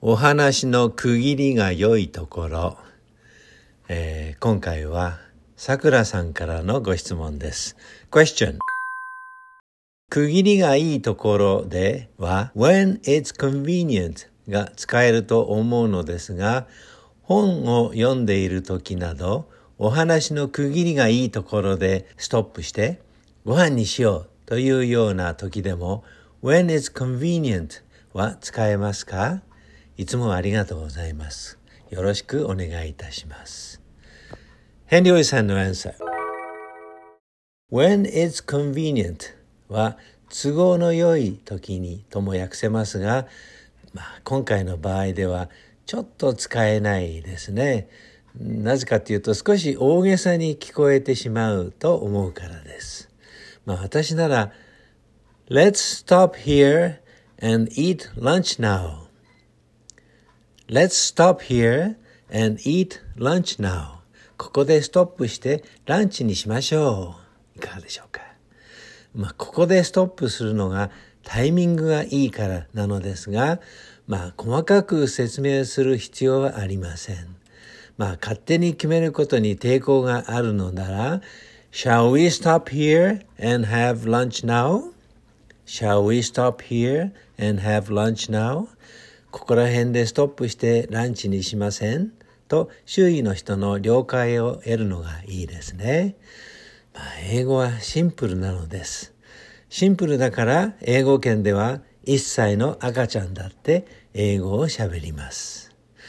お話の区切りが良いところ、今回はさくらさんからのご質問です。Question。区切りがいいところでは When it's convenient が使えると思うのですが、本を読んでいる時などお話の区切りがいいところでストップしてご飯にしようというような時でも When it's convenient は使えますか？いつもありがとうございます。よろしくお願いいたします。ヘンリー・オイさんのアンサー。When it's convenient は都合の良い時にとも訳せますが、今回の場合ではちょっと使えないですね。なぜかというと少し大げさに聞こえてしまうと思うからです。私なら Let's stop here and eat lunch now.Let's stop here and eat lunch now. ここでストップしてランチにしましょう。いかがでしょうか。ここでストップするのがタイミングがいいからなのですが、細かく説明する必要はありません。勝手に決めることに抵抗があるのなら、Shall we stop here and have lunch now? Shall we stop here and have lunch now?ここら辺でストップしてランチにしませんと周囲の人の了解を得るのがいいですね。英語はシンプルなのです。シンプルだから英語圏では1歳の赤ちゃんだって英語を喋ります。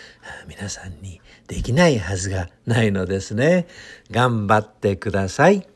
皆さんにできないはずがないのですね。頑張ってください。